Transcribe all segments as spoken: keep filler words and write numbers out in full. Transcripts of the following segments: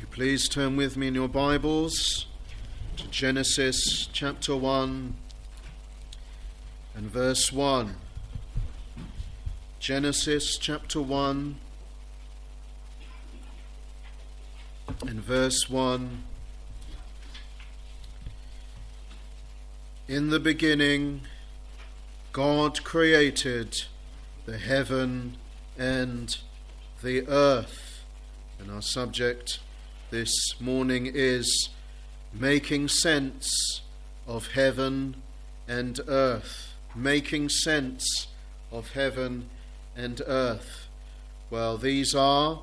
Please turn with me in your Bibles to Genesis chapter one and verse one. Genesis chapter one and verse one. In the beginning, God created the heaven and the earth. And our subject this morning is making sense of heaven and earth. Making sense of heaven and earth. Well, these are,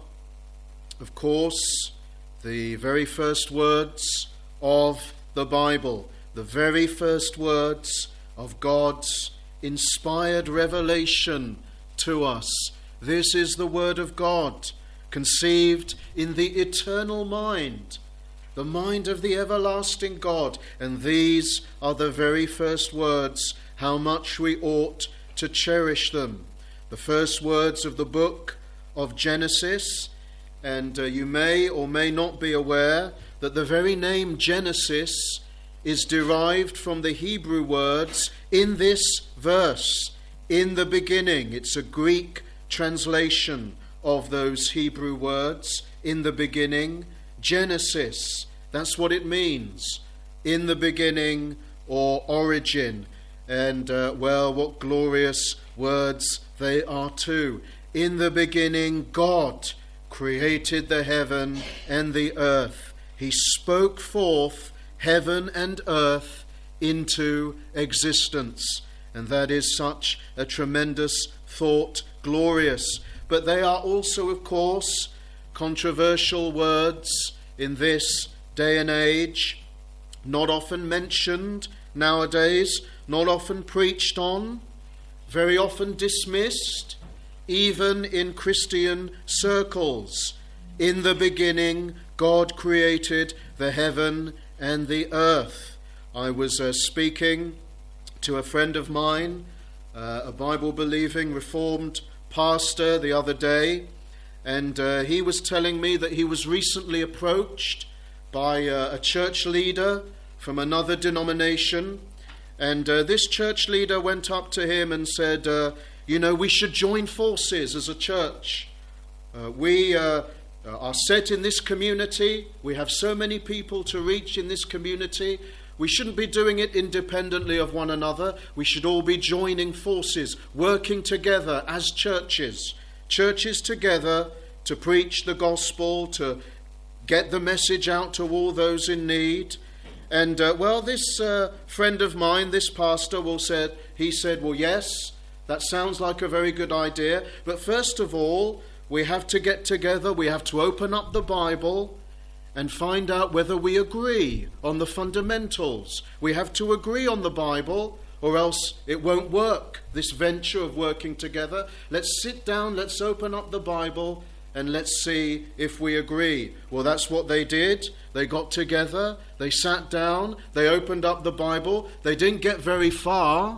of course, the very first words of the Bible. The very first words of God's inspired revelation to us. This is the Word of God, conceived in the eternal mind, the mind of the everlasting God. And these are the very first words. How much we ought to cherish them. The first words of the book of Genesis. And uh, you may or may not be aware that the very name Genesis is derived from the Hebrew words in this verse, in the beginning. It's a Greek translation of those Hebrew words, in the beginning, Genesis. That's what it means, in the beginning or origin. And, uh, well, what glorious words they are too. In the beginning, God created the heaven and the earth. He spoke forth heaven and earth into existence. And that is such a tremendous thought, glorious. But they are also, of course, controversial words in this day and age, not often mentioned nowadays, not often preached on, very often dismissed, even in Christian circles. In the beginning, God created the heaven and the earth. I was uh, speaking to a friend of mine, uh, a Bible-believing Reformed pastor, the other day, and uh, he was telling me that he was recently approached by uh, a church leader from another denomination, and uh, this church leader went up to him and said, uh, you know, we should join forces as a church. Uh, we uh, are set in this community. We have so many people to reach in this community. We shouldn't be doing it independently of one another. We should all be joining forces, working together as churches. Churches together to preach the gospel, to get the message out to all those in need. And, uh, well, this uh, friend of mine, this pastor, will said, he said, well, yes, that sounds like a very good idea. But first of all, we have to get together. We have to open up the Bible and find out whether we agree on the fundamentals. We have to agree on the Bible, or else it won't work, this venture of working together. Let's sit down, let's open up the Bible, and let's see if we agree. Well, that's what they did. They got together, they sat down, they opened up the Bible. They didn't get very far,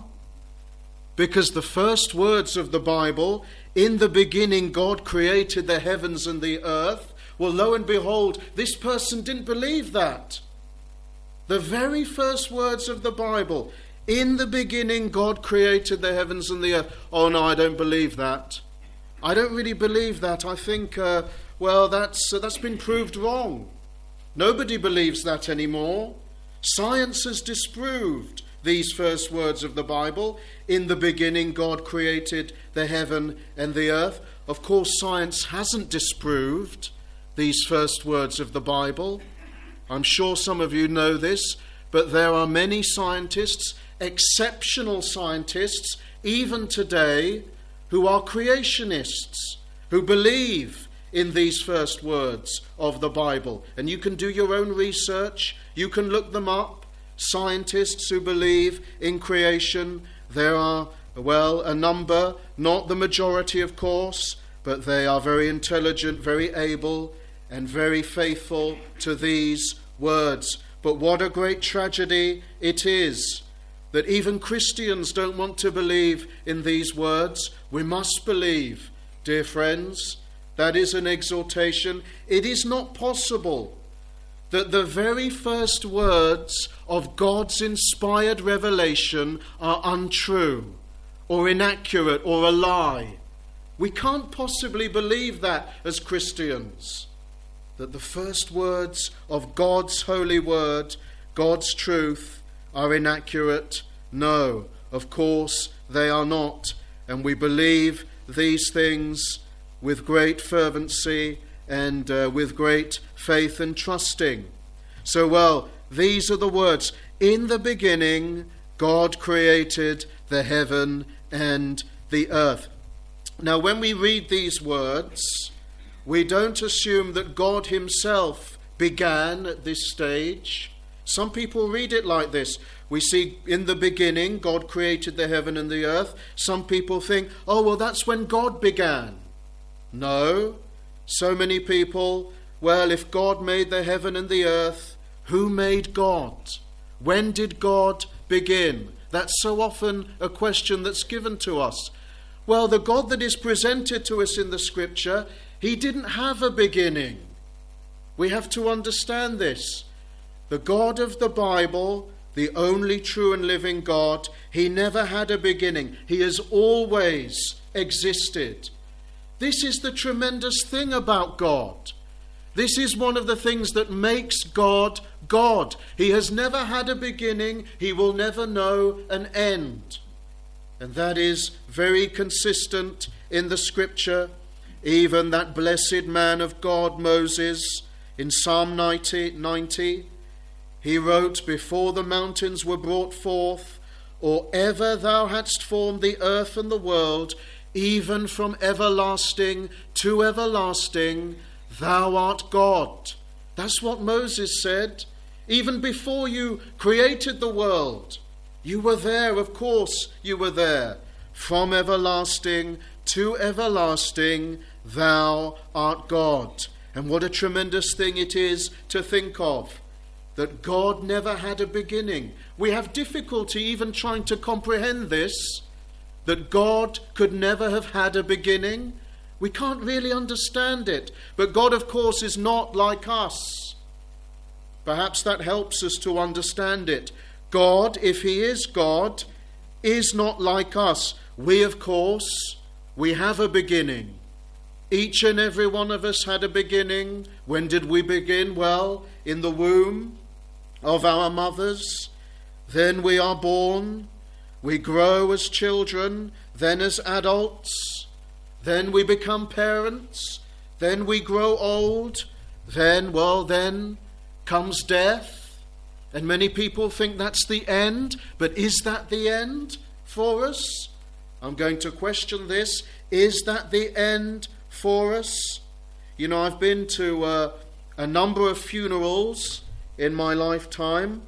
because the first words of the Bible, in the beginning God created the heavens and the earth. Well, lo and behold, this person didn't believe that. The very first words of the Bible, in the beginning God created the heavens and the earth. Oh no, I don't believe that. I don't really believe that. I think, uh, well, that's, uh, that's been proved wrong. Nobody believes that anymore. Science has disproved these first words of the Bible. In the beginning God created the heaven and the earth. Of course, science hasn't disproved these first words of the Bible. I'm sure some of you know this, but there are many scientists, exceptional scientists, even today, who are creationists, who believe in these first words of the Bible. And you can do your own research, you can look them up. Scientists who believe in creation, there are, well, a number, not the majority, of course, but they are very intelligent, very able, and very faithful to these words. But what a great tragedy it is that even Christians don't want to believe in these words. We must believe, dear friends. That is an exhortation. It is not possible that the very first words of God's inspired revelation are untrue or inaccurate or a lie. We can't possibly believe that as Christians, that the first words of God's holy word, God's truth, are inaccurate. No, of course they are not. And we believe these things with great fervency and uh, with great faith and trusting. So, well, these are the words. In the beginning, God created the heaven and the earth. Now, when we read these words, we don't assume that God himself began at this stage. Some people read it like this. We see in the beginning, God created the heaven and the earth. Some people think, oh, well, that's when God began. No. So many people, well, if God made the heaven and the earth, who made God? When did God begin? That's so often a question that's given to us. Well, the God that is presented to us in the Scripture, he didn't have a beginning. We have to understand this. The God of the Bible, the only true and living God, he never had a beginning. He has always existed. This is the tremendous thing about God. This is one of the things that makes God God. He has never had a beginning. He will never know an end. And that is very consistent in the Scripture. Even that blessed man of God, Moses, in Psalm ninety, ninety, he wrote, before the mountains were brought forth, or ever thou hadst formed the earth and the world, even from everlasting to everlasting, thou art God. That's what Moses said. Even before you created the world, you were there, of course you were there. From everlasting to everlasting, thou art God. And what a tremendous thing it is to think of, that God never had a beginning. We have difficulty even trying to comprehend this, that God could never have had a beginning. We can't really understand it. But God, of course, is not like us. Perhaps that helps us to understand it. God, if he is God, is not like us. We, of course, we have a beginning. Each and every one of us had a beginning. When did we begin? Well, in the womb of our mothers. Then we are born. We grow as children, then as adults. Then we become parents. Then we grow old. Then, well, then comes death. And many people think that's the end. But is that the end for us? I'm going to question this. Is that the end for us? You know, I've been to uh, a number of funerals in my lifetime.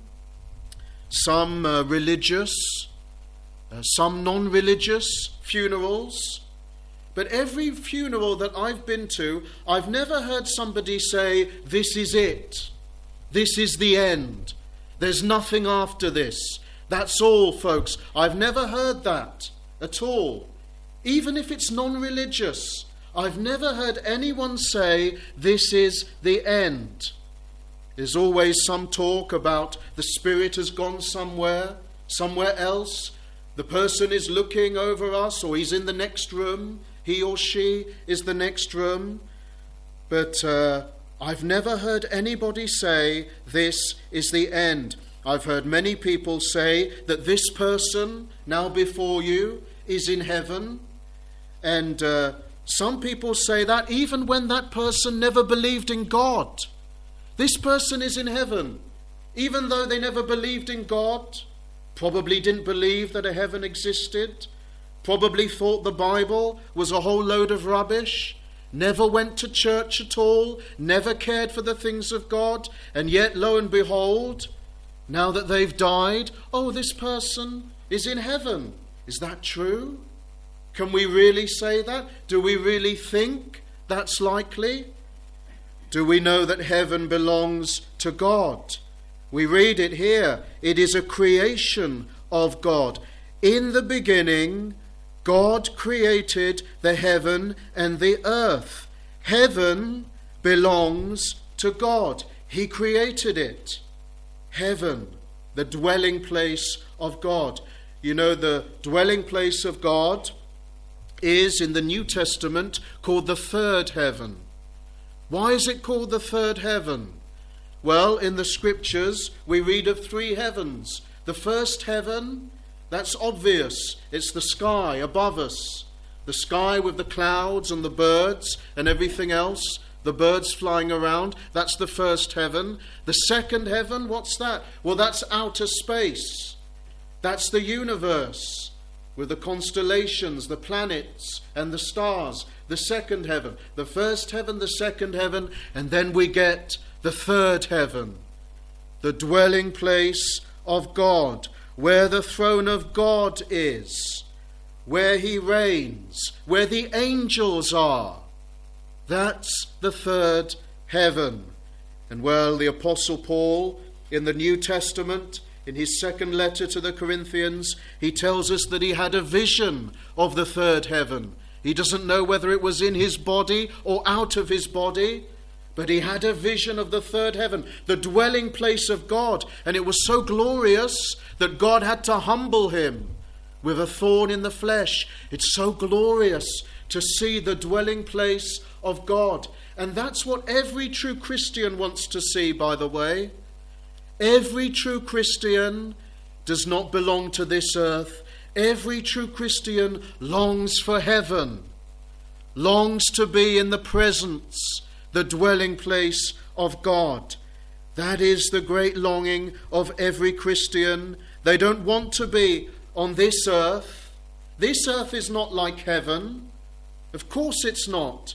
Some uh, religious, uh, some non-religious funerals. But every funeral that I've been to, I've never heard somebody say, this is it. This is the end. There's nothing after this. That's all, folks. I've never heard that at all. Even if it's non-religious, I've never heard anyone say, this is the end. There's always some talk about the spirit has gone somewhere, somewhere else. The person is looking over us, or he's in the next room. He or she is the next room. But uh, I've never heard anybody say, this is the end. I've heard many people say that this person now before you is in heaven. And uh, some people say that even when that person never believed in God. This person is in heaven, even though they never believed in God, probably didn't believe that a heaven existed, probably thought the Bible was a whole load of rubbish, never went to church at all, never cared for the things of God, and yet, lo and behold, now that they've died, oh, this person is in heaven. Is that true? Can we really say that? Do we really think that's likely? Do we know that heaven belongs to God? We read it here. It is a creation of God. In the beginning, God created the heaven and the earth. Heaven belongs to God. He created it. Heaven, the dwelling place of God. You know, the dwelling place of God is in the New Testament called the third heaven. Why is it called the third heaven? Well, in the scriptures we read of three heavens. The first heaven, that's obvious. It's the sky above us. The sky with the clouds and the birds and everything else. The birds flying around. That's the first heaven. The second heaven, what's that? Well, that's outer space. That's the universe with the constellations, the planets and the stars. The second heaven. The first heaven, the second heaven, and then we get the third heaven. The dwelling place of God, where the throne of God is, where he reigns, where the angels are. That's the third heaven. And well, the Apostle Paul in the New Testament, in his second letter to the Corinthians, he tells us that he had a vision of the third heaven. He doesn't know whether it was in his body or out of his body, but he had a vision of the third heaven, the dwelling place of God. And it was so glorious that God had to humble him with a thorn in the flesh. It's so glorious to see the dwelling place of God. And that's what every true Christian wants to see, by the way. Every true Christian does not belong to this earth. Every true Christian longs for heaven, longs to be in the presence, the dwelling place of God. That is the great longing of every Christian. They don't want to be on this earth. This earth is not like heaven. Of course it's not.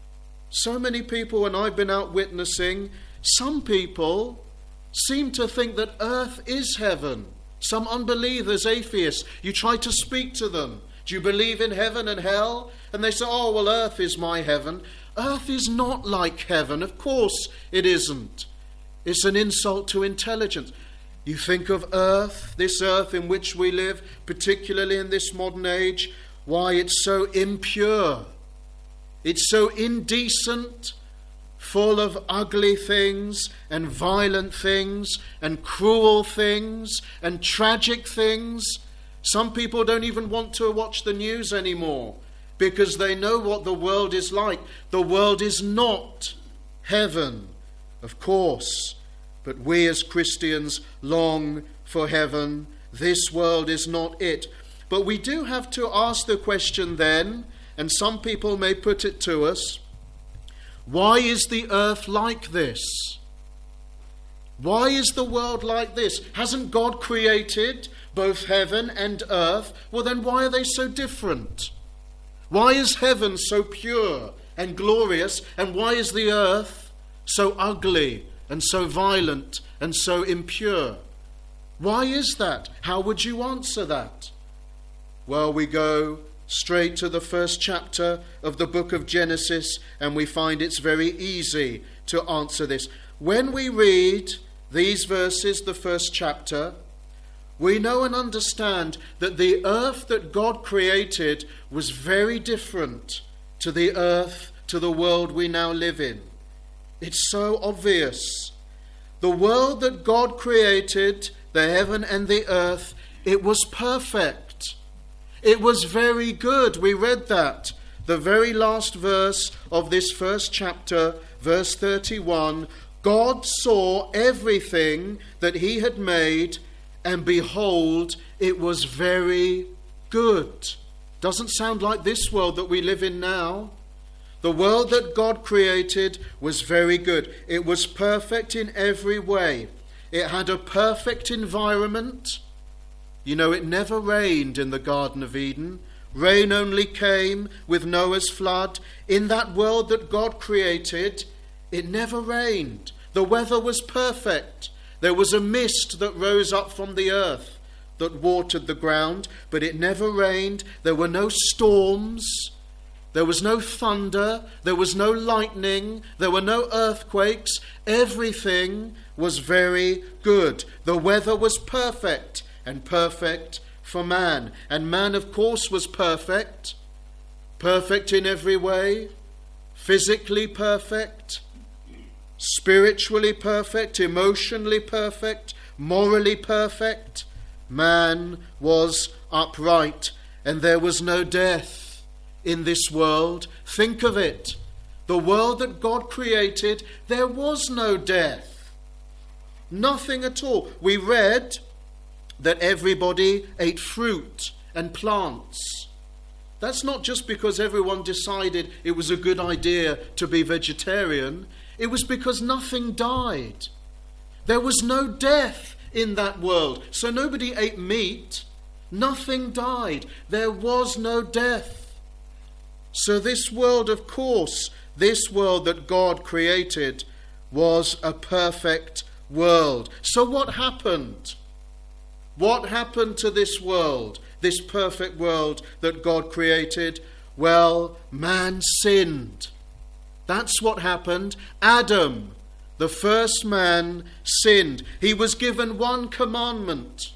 So many people, when I've been out witnessing, some people seem to think that earth is heaven. Some unbelievers, atheists, you try to speak to them. Do you believe in heaven and hell? And they say, oh, well, earth is my heaven. Earth is not like heaven. Of course it isn't. It's an insult to intelligence. You think of earth, this earth in which we live, particularly in this modern age, why it's so impure. It's so indecent, full of ugly things and violent things and cruel things and tragic things. Some people don't even want to watch the news anymore because they know what the world is like. The world is not heaven, of course, but we as Christians long for heaven. This world is not it. But we do have to ask the question then, and some people may put it to us, why is the earth like this? Why is the world like this? Hasn't God created both heaven and earth? Well, then why are they so different? Why is heaven so pure and glorious, and why is the earth so ugly and so violent and so impure? Why is that? How would you answer that? Well, we go straight to the first chapter of the book of Genesis, and we find it's very easy to answer this. When we read these verses, the first chapter, we know and understand that the earth that God created was very different to the earth, to the world we now live in. It's so obvious. The world that God created, the heaven and the earth, it was perfect. It was very good. We read that. The very last verse of this first chapter, verse thirty-one, God saw everything that he had made, and behold, it was very good. Doesn't sound like this world that we live in now. The world that God created was very good. It was perfect in every way. It had a perfect environment. You know, it never rained in the Garden of Eden. Rain only came with Noah's flood. In that world that God created, it never rained. The weather was perfect. There was a mist that rose up from the earth that watered the ground, but it never rained. There were no storms. There was no thunder. There was no lightning. There were no earthquakes. Everything was very good. The weather was perfect, and perfect for man. And man, of course, was perfect. Perfect in every way. Physically perfect. spiritually perfect, emotionally perfect, morally perfect. Man was upright, and there was no death in this world. Think of it. The world that God created, there was no death. Nothing at all. We read that everybody ate fruit and plants. That's not just because everyone decided it was a good idea to be vegetarian. It was because nothing died. There was no death in that world. So nobody ate meat. Nothing died. There was no death. So this world, of course, this world that God created was a perfect world. So what happened? What happened to this world, this perfect world that God created? Well, man sinned. That's what happened. Adam, the first man, sinned. He was given one commandment: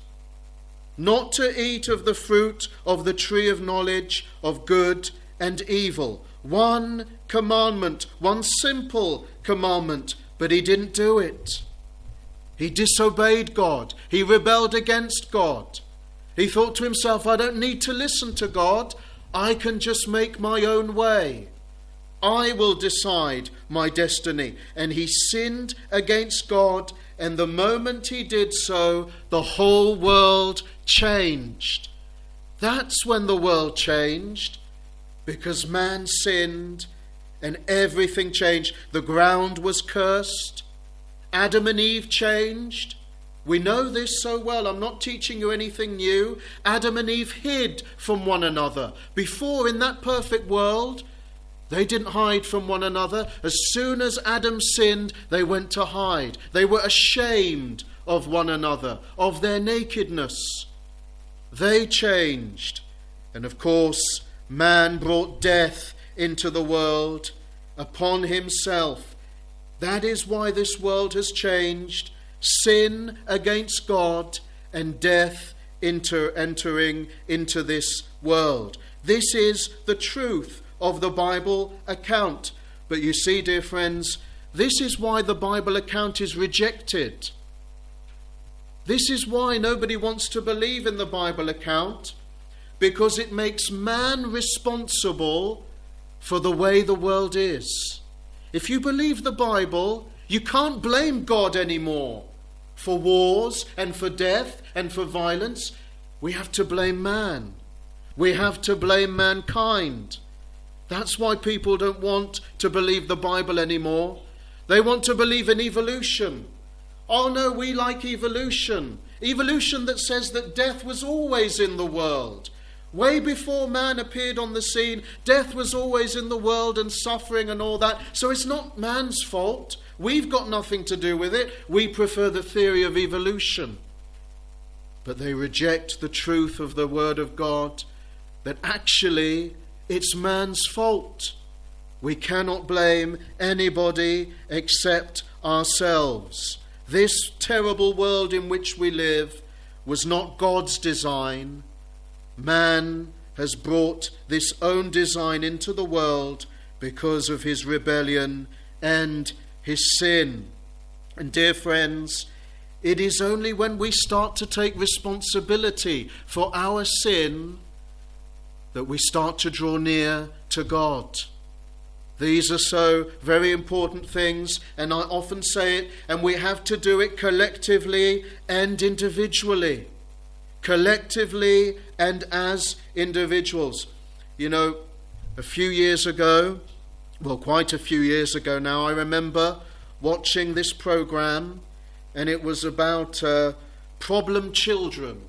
not to eat of the fruit of the tree of knowledge of good and evil. One commandment, one simple commandment, but he didn't do it. He disobeyed God. He rebelled against God. He thought to himself, I don't need to listen to God. I can just make my own way. I will decide my destiny. And he sinned against God, and the moment he did so, the whole world changed. That's when the world changed, because man sinned and everything changed. The ground was cursed. Adam and Eve changed. We know this so well. I'm not teaching you anything new. Adam and Eve hid from one another. Before, in that perfect world, they didn't hide from one another. As soon as Adam sinned, they went to hide. They were ashamed of one another, of their nakedness. They changed. And of course, man brought death into the world upon himself. That is why this world has changed. Sin against God and death enter, entering into this world. This is the truth of the Bible account. But you see, dear friends, this is why the Bible account is rejected. This is why nobody wants to believe in the Bible account, because it makes man responsible for the way the world is. If you believe the Bible, you can't blame God anymore for wars and for death and for violence. We have to blame man. We have to blame mankind. That's why people don't want to believe the Bible anymore. They want to believe in evolution. Oh no, we like evolution. Evolution that says that death was always in the world. Way before man appeared on the scene, death was always in the world and suffering and all that. So it's not man's fault. We've got nothing to do with it. We prefer the theory of evolution. But they reject the truth of the Word of God, that actually it's man's fault. We cannot blame anybody except ourselves. This terrible world in which we live was not God's design. Man has brought this own design into the world because of his rebellion and his sin. And dear friends, it is only when we start to take responsibility for our sin that we start to draw near to God. These are so very important things, and I often say it, and we have to do it collectively and individually. Collectively and as individuals. You know, a few years ago, well, quite a few years ago now, I remember watching this program, and it was about uh, problem children.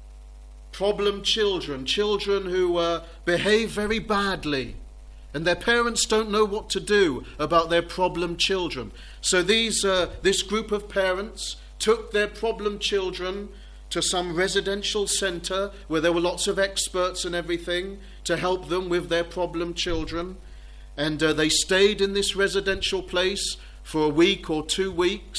Problem children, children who uh, behave very badly, and their parents don't know what to do about their problem children. So these, uh, this group of parents took their problem children to some residential centre where there were lots of experts and everything to help them with their problem children. And uh, they stayed in this residential place for a week or two weeks.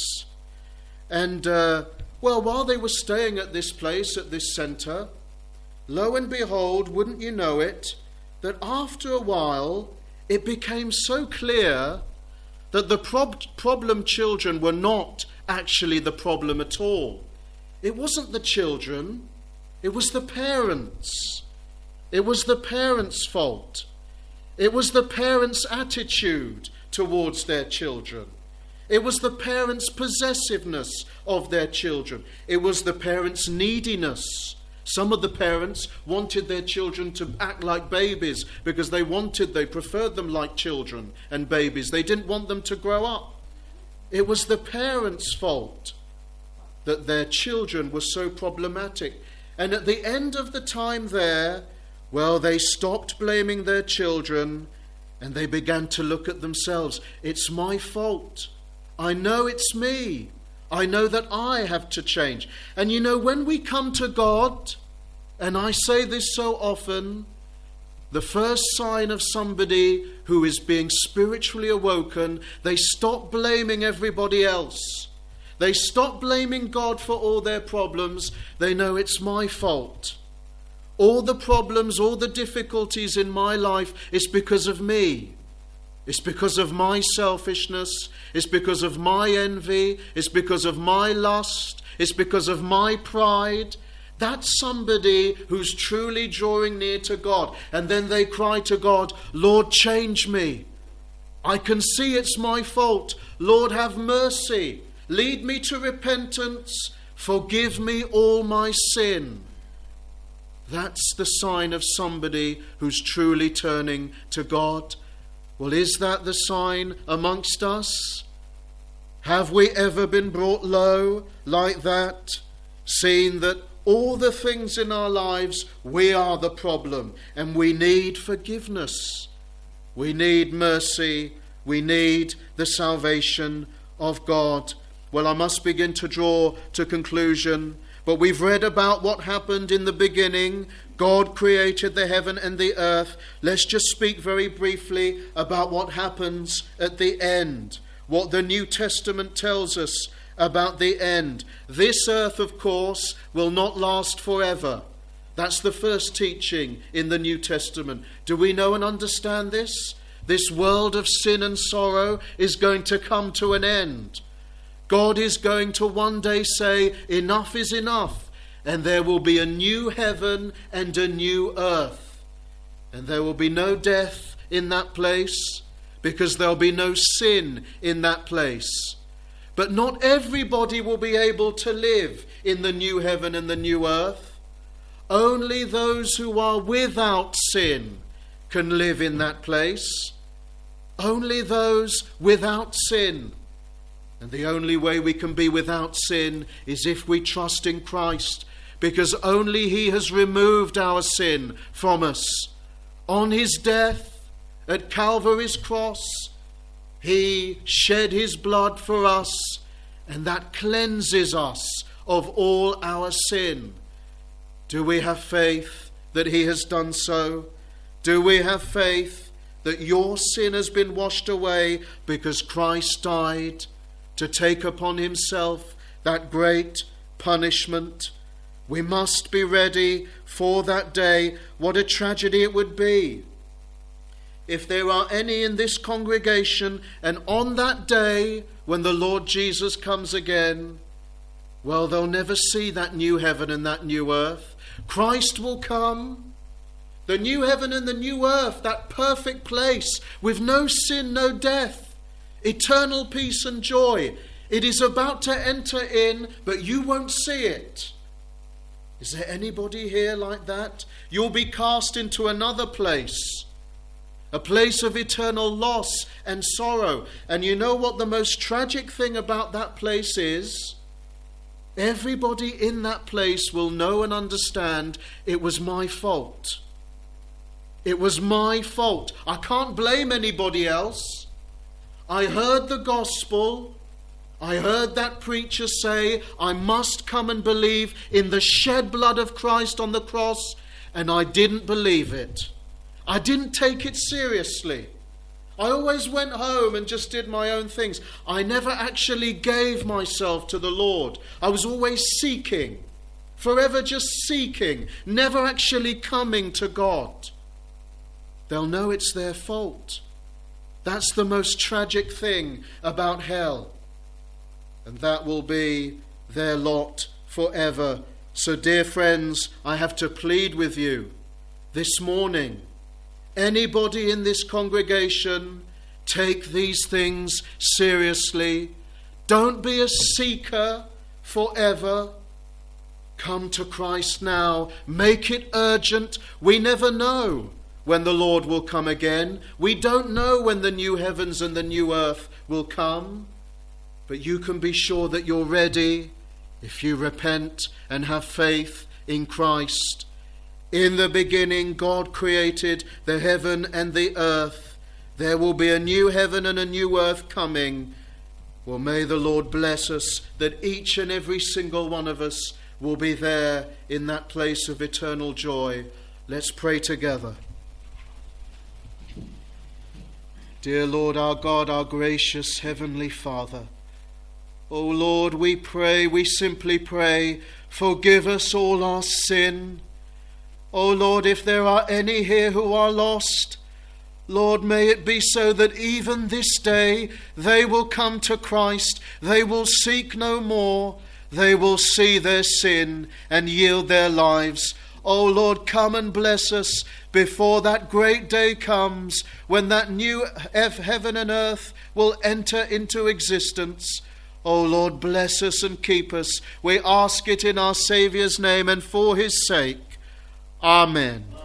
And, uh, well, while they were staying at this place, at this centre, lo and behold, wouldn't you know it, that after a while it became so clear that the prob- problem children were not actually the problem at all. It wasn't the children, it was the parents. It was the parents' fault. It was the parents' attitude towards their children. It was the parents' possessiveness of their children. It was the parents' neediness. Some of the parents wanted their children to act like babies because they wanted, they preferred them like children and babies. They didn't want them to grow up. It was the parents' fault that their children were so problematic. And at the end of the time there, well, they stopped blaming their children and they began to look at themselves. It's my fault. I know it's me. I know that I have to change. And you know, when we come to God, and I say this so often, the first sign of somebody who is being spiritually awoken, they stop blaming everybody else. They stop blaming God for all their problems. They know it's my fault. All the problems, all the difficulties in my life is because of me. It's because of my selfishness. It's because of my envy. It's because of my lust. It's because of my pride. That's somebody who's truly drawing near to God. And then they cry to God, Lord, change me. I can see it's my fault. Lord, have mercy. Lead me to repentance. Forgive me all my sin. That's the sign of somebody who's truly turning to God. Well, is that the sign amongst us? Have we ever been brought low like that, seeing that all the things in our lives, we are the problem, and we need forgiveness. We need mercy. We need the salvation of God. Well, I must begin to draw to conclusion. But we've read about what happened in the beginning. God created the heaven and the earth. Let's just speak very briefly about what happens at the end. What the New Testament tells us about the end. This earth, of course, will not last forever. That's the first teaching in the New Testament. Do we know and understand this? This world of sin and sorrow is going to come to an end. God is going to one day say, enough is enough, and there will be a new heaven and a new earth. And there will be no death in that place, because there will be no sin in that place. But not everybody will be able to live in the new heaven and the new earth. Only those who are without sin can live in that place. Only those without sin. And the only way we can be without sin is if we trust in Christ, because only He has removed our sin from us. On His death at Calvary's cross, He shed His blood for us, and that cleanses us of all our sin. Do we have faith that He has done so? Do we have faith that your sin has been washed away because Christ died to take upon Himself that great punishment? We must be ready for that day. What a tragedy it would be if there are any in this congregation, and on that day when the Lord Jesus comes again, well, they'll never see that new heaven and that new earth. Christ will come, the new heaven and the new earth, that perfect place with no sin, no death, eternal peace and joy. It is about to enter in, but you won't see it. Is there anybody here like that? You'll be cast into another place, a place of eternal loss and sorrow. And you know what the most tragic thing about that place is? Everybody in that place will know and understand it was my fault. It was my fault. I can't blame anybody else. I heard the gospel. I heard that preacher say, I must come and believe in the shed blood of Christ on the cross, and I didn't believe it. I didn't take it seriously. I always went home and just did my own things. I never actually gave myself to the Lord. I was always seeking, forever just seeking, never actually coming to God. They'll know it's their fault. That's the most tragic thing about hell. And that will be their lot forever. So, dear friends, I have to plead with you this morning. Anybody in this congregation, take these things seriously. Don't be a seeker forever. Come to Christ now. Make it urgent. We never know when the Lord will come again. We don't know when the new heavens and the new earth will come. But you can be sure that you're ready if you repent and have faith in Christ. In the beginning, God created the heaven and the earth. There will be a new heaven and a new earth coming. Well, may the Lord bless us that each and every single one of us will be there in that place of eternal joy. Let's pray together. Dear Lord, our God, our gracious Heavenly Father, O Lord, we pray, we simply pray, forgive us all our sin. O Lord, if there are any here who are lost, Lord, may it be so that even this day they will come to Christ. They will seek no more. They will see their sin and yield their lives. O Lord, come and bless us before that great day comes when that new heaven and earth will enter into existence. O Lord, bless us and keep us. We ask it in our Saviour's name and for his sake. Amen.